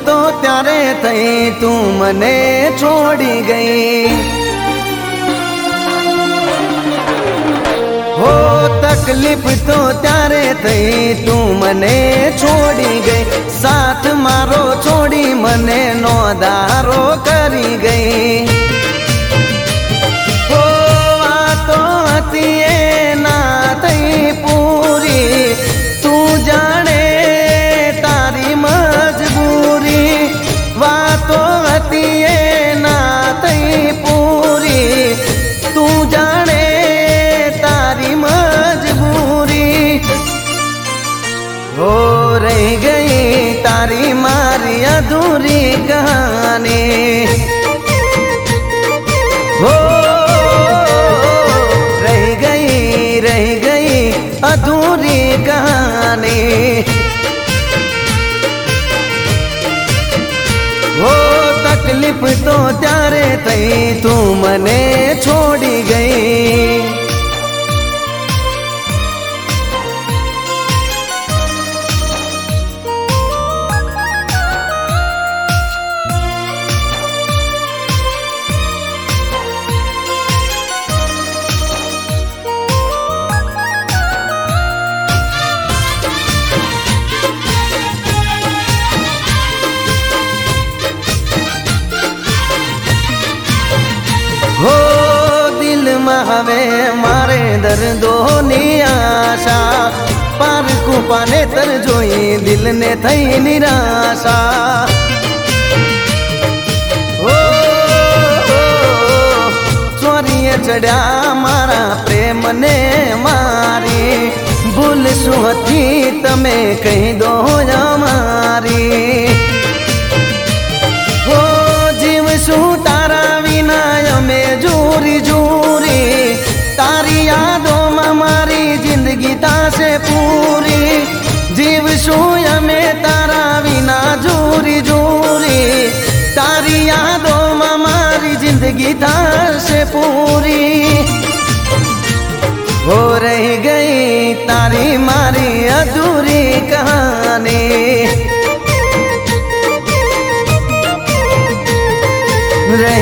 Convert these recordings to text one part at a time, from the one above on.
तो त्यारे थई तू मने छोड़ी गई। हो तकलीफ तो त्यारे थई तू मने छोड़ी गई। साथ मारो छोड़ी मने नोधारो करी गई। हो वातो हती ना थई पूरी तू जाने तारी मजबूरी। वातो हती ना थई पूरी तू जाने तारी मजबूरी। हो रह गई तारी मारी अधूरी कहानी। हो रह गई अधूरी कहानी। वो तकलीफ तो त्यारे थई तू मने छोड़ी गई। हो दिल में हवे मारे दर्दोनी आशा। पार कुपाने तर जोई दिल ने थई निराशा। हो चोरिए चढ़ा मारा प्रेम ने मारी। भूल सुहती तमे कही दो हमारी। हो जीव सु तारा विना में जूरी जूरी। तारी यादों में मारी जिंदगी तासे पूरी। जीव सूय में तारा विना जूरी जूरी। तारी यादों में मारी जिंदगी तासे पूरी। हो रह गई तारी मारी अधूरी कहानी। रह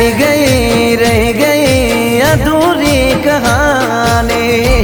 गई अधूरी कहानी।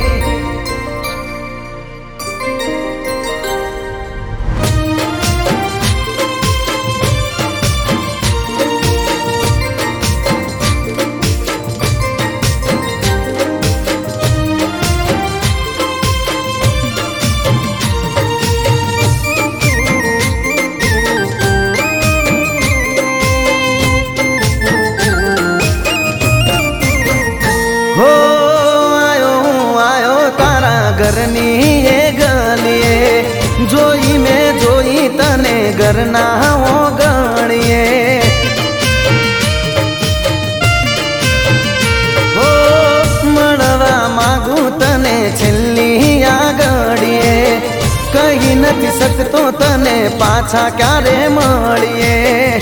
घरनी ये गलिए जोई में जोई तने घरना वो गणिए। हो मणवा मागू तने छेल्ली आगड़िए। कही नहीं सकतो तने पाछा क्यारे मळिए।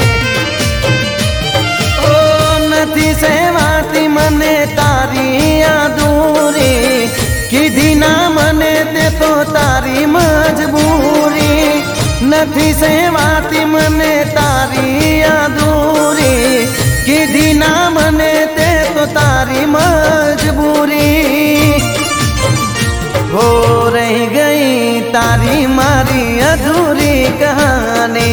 ओ नथी सेवाती मने तारी अधूरी। किधी ना मने ते तो तारी मजबूरी। नथी सेवाती मने तारी अधूरी। किधी ना मने ते तो तारी मजबूरी। हो रह गई तारी मारी अधूरी कहानी।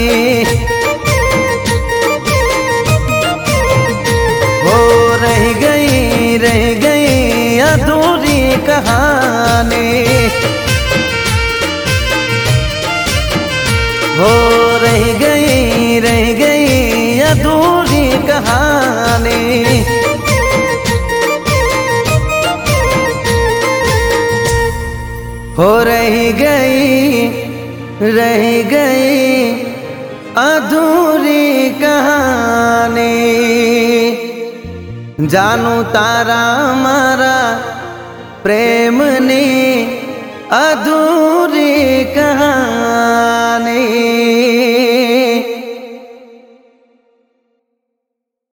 हो रह गई अधूरी कहानी। हो रह गई अधूरी कहानी। हो रह गई अधूरी कहानी। जानू तारा मारा प्रेमनी अधूरी कहानी।